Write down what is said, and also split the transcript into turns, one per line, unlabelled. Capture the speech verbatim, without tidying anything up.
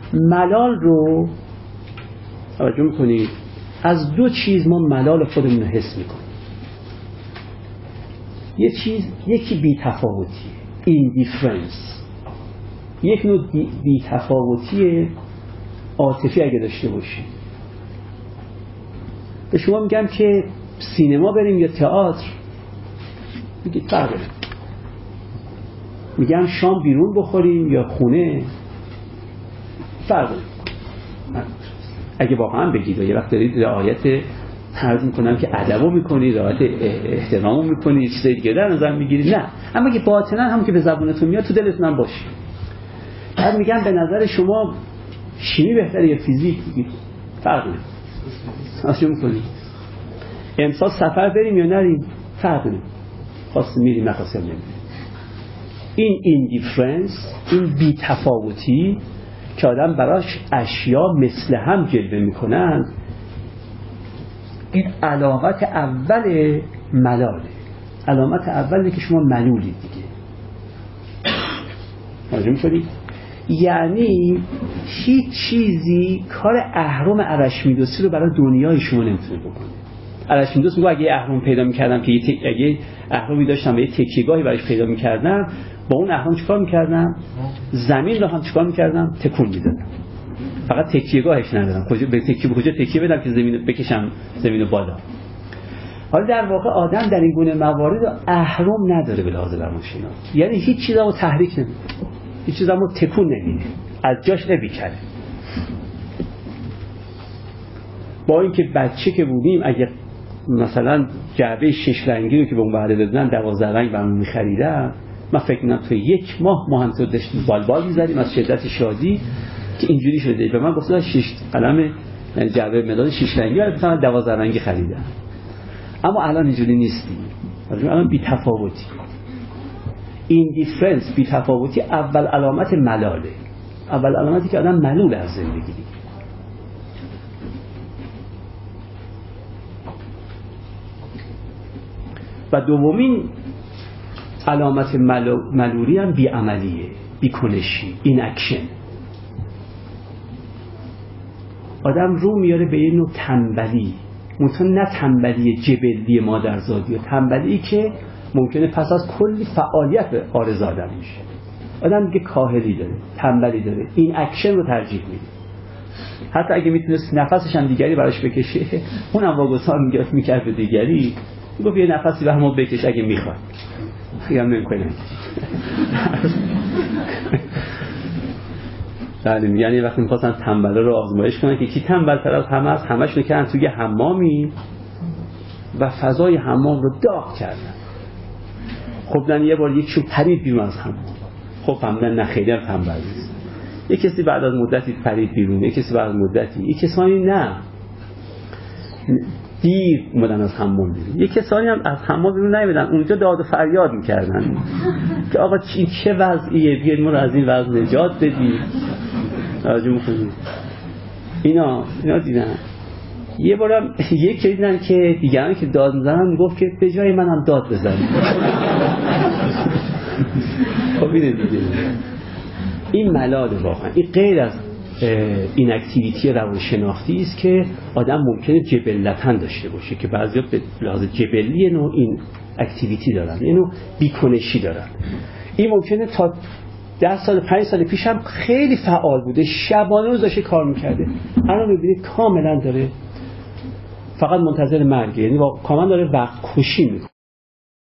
ملال رو توجه میکنید از دو چیز ما ملال خودمون رو حس میکنیم. یه چیز، یکی بی‌تفاوتی، indifference، یک نوع بی‌تفاوتی عاطفی اگه داشته باشید. به شما میگم که سینما بریم یا تئاتر، میگید فرق داره. میگم شام بیرون بخوریم یا خونه، فرق داره. اگه واقعا بگید و یه وقت دارید رعایت عرض میکنم که ادبو میکنید، رعایت احترامو میکنید، چیزای دیگه در نظر میگیرید، نه، اما که باطنا هم که به زبونتون میاد تو دلتون هم باشه. بعد میگم به نظر شما شیمی بهتره یا فیزیک، میگید فرق داره. اصلا میکنید امسال سفر بریم یا نریم، فرق داره. خواستیم میریم، نخواستیم نمیریم. این ایندیفرنس، این بی‌تفاوتی که آدم براش اشیا مثل هم جلوه میکنن، این علامت اول ملاله. علامت اوله که شما ملولید دیگه. متوجه میشدید؟ یعنی هیچ چیزی کار اهرم ارشمیدسی رو برای دنیای شما نمیتونه بکنه. ارشمیدس میگه اگه اهرم پیدا میکردم که اگه اهرمی داشتم و یه تکیه‌گاهی براش پیدا میکردم، با اون اهرم چیکار میکردم؟ زمین رو هم چیکار میکردم؟ تکون میدادم. فقط تکیه‌گاهش ندادم. کجا به تکیه به کجا تکیه بدم که زمین بکشم زمین بالا. حالا در واقع آدم در این گونه موارد اهرم نداره به لحاظ روانشناسی. یعنی هیچ چیزامو تحریک نمیکنه. هیچ چیزامو تکون نمیده. از جاش نمیکنه. با اینکه بچه که بودیم اگه مثلا جعبه شش رنگی رو که به اون وعده دادن دوازده رنگ برام می‌خریدم، من فکر می‌کنم تو یک ماه ما هم تو داشتیم بالبال می‌زدیم از شدت شادی که اینجوری شده. به من گفتن شش قلم جعبه مداد شش رنگی رو مثلا دوازده رنگی خریدم. اما الان اینجوری نیستیم. الان بی‌تفاوتی. ایندیفرنس، بی‌تفاوتی اول علامت ملاله. اول علامتی که آدم ملول از زندگی. و دومین علامت ملولی هم بی‌عملیه، بی‌کنشی، این اکشن. آدم رو میاره به یه نوع تنبلی، منتها نه تنبلی جبلی مادرزادی، یا تنبلی که ممکنه پس از کلی فعالیت به آرز آدم میشه. آدم دیگه کاهلی داره، تنبلی داره، این اکشن رو ترجیح میده. حتی اگه میتونست نفسش هم دیگری براش بکشه، اونم واگذار میکرد به دیگری، گفت یه نفسی به همون بکش اگه میخواد. خیلی هم نمیکنه. بله، یعنی وقتی میخواستن تنبله رو آزمایش کنن که کی تنبل‌تر از همه است، همشون کردن توی حمامی و فضای حمام رو داغ کردن. خب دن یه بار یکشون پرید بیرون از حمام. خب فهمیدن نه خیلی هم تنبل نیست. یه کسی بعد از مدتی پرید بیرون، یه کسی بعد از مدتی، یه کسانی نه دیر اومدن از حمام بیرون، یه کسانی هم از حمام بیرون نیومدن، اونجا داد و فریاد میکردن که آقا این چه وضعیه، بیاید ما رو از این وضع نجات بدید. توجه میکنید؟ اینا اینا دیدن. یه بارم یکی دیدن که دیگران که داد میزنن گفت که به جای منم داد بزنید. خب اینه دیگه. این ملال واقعا این غیر از این اکتیویتی روانشناختی است که آدم ممکنه جبلتاً داشته باشه که بعضیا به لحاظ جبلی نوع این اکتیویتی دارن، اینو بیکنشی دارن. این ممکنه تا ده سال پنج سال پیش هم خیلی فعال بوده، شبانه روز داشته کار میکرده، الان میبینید کاملا داره فقط منتظر مرگه، یعنی کاملا داره وقت کشی میکنه.